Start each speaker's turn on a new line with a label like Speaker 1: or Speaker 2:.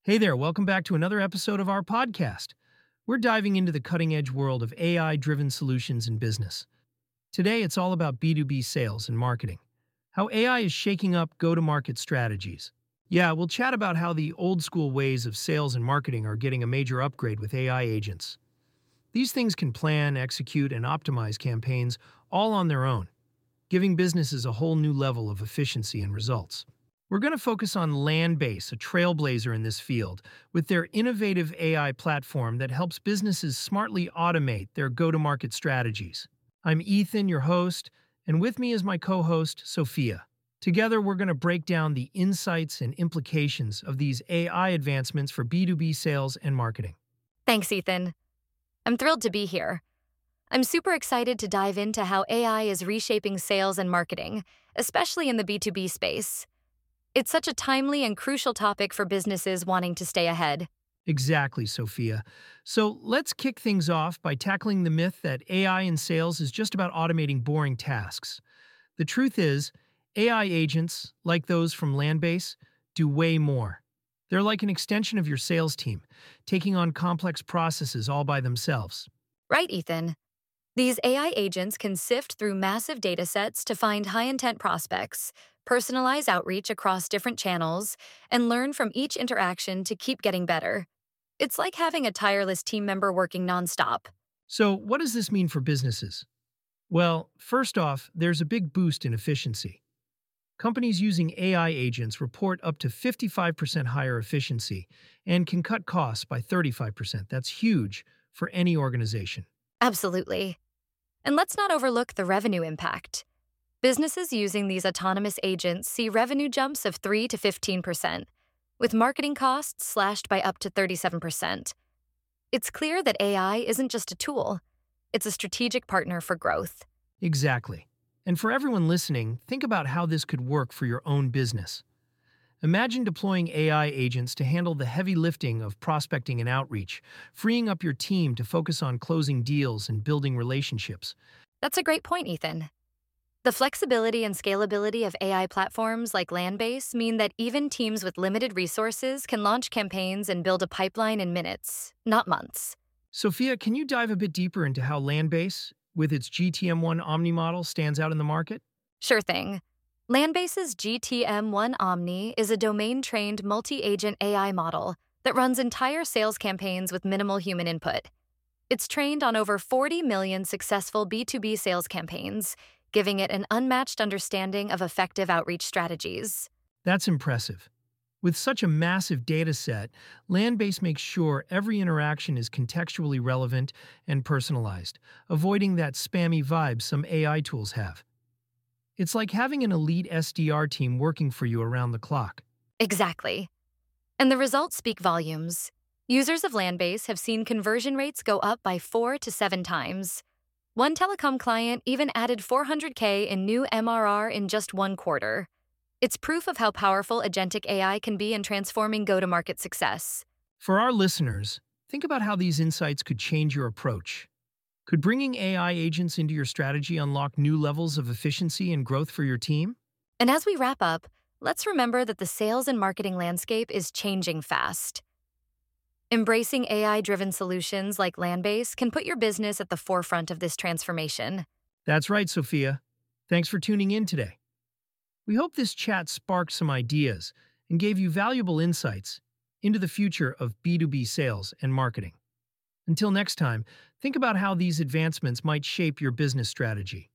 Speaker 1: Hey there, welcome back to another episode of our podcast. We're diving into the cutting edge world of AI driven solutions in business. Today, it's all about B2B sales and marketing, how AI is shaking up go to market strategies. Yeah, we'll chat about how the old school ways of sales and marketing are getting a major upgrade with AI agents. These things can plan, execute, and optimize campaigns all on their own, giving businesses a whole new level of efficiency and results. We're going to focus on Landbase, a trailblazer in this field, with their innovative AI platform that helps businesses smartly automate their go-to-market strategies. I'm Ethan, your host, and with me is my co-host, Sophia. Together, we're going to break down the insights and implications of these AI advancements for B2B sales and marketing.
Speaker 2: Thanks, Ethan. I'm thrilled to be here. I'm super excited to dive into how AI is reshaping sales and marketing, especially in the B2B space. It's such a timely and crucial topic for businesses wanting to stay ahead.
Speaker 1: Exactly, Sophia. So let's kick things off by tackling the myth that AI in sales is just about automating boring tasks. The truth is, AI agents, like those from Landbase, do way more. They're like an extension of your sales team, taking on complex processes all by themselves.
Speaker 2: Right, Ethan? These AI agents can sift through massive data sets to find high-intent prospects, personalize outreach across different channels, and learn from each interaction to keep getting better. It's like having a tireless team member working nonstop.
Speaker 1: So, what does this mean for businesses? Well, first off, there's a big boost in efficiency. Companies using AI agents report up to 55% higher efficiency and can cut costs by 35%. That's huge for any organization.
Speaker 2: Absolutely. And let's not overlook the revenue impact. Businesses using these autonomous agents see revenue jumps of 3 to 15%, with marketing costs slashed by up to 37%. It's clear that AI isn't just a tool, it's a strategic partner for growth.
Speaker 1: Exactly. And for everyone listening, think about how this could work for your own business. Imagine deploying AI agents to handle the heavy lifting of prospecting and outreach, freeing up your team to focus on closing deals and building relationships.
Speaker 2: That's a great point, Ethan. The flexibility and scalability of AI platforms like Landbase mean that even teams with limited resources can launch campaigns and build a pipeline in minutes, not months.
Speaker 1: Sophia, can you dive a bit deeper into how Landbase, with its GTM1 Omni model, stands out in the market?
Speaker 2: Sure thing. Landbase's GTM1 Omni is a domain-trained multi-agent AI model that runs entire sales campaigns with minimal human input. It's trained on over 40 million successful B2B sales campaigns, giving it an unmatched understanding of effective outreach strategies.
Speaker 1: That's impressive. With such a massive data set, Landbase makes sure every interaction is contextually relevant and personalized, avoiding that spammy vibe some AI tools have. It's like having an elite SDR team working for you around the clock.
Speaker 2: Exactly. And the results speak volumes. Users of Landbase have seen conversion rates go up by 4 to 7 times. One telecom client even added $400K in new MRR in just one quarter. It's proof of how powerful agentic AI can be in transforming go-to-market success.
Speaker 1: For our listeners, think about how these insights could change your approach. Could bringing AI agents into your strategy unlock new levels of efficiency and growth for your team?
Speaker 2: And as we wrap up, let's remember that the sales and marketing landscape is changing fast. Embracing AI-driven solutions like Landbase can put your business at the forefront of this transformation.
Speaker 1: That's right, Sophia. Thanks for tuning in today. We hope this chat sparked some ideas and gave you valuable insights into the future of B2B sales and marketing. Until next time, think about how these advancements might shape your business strategy.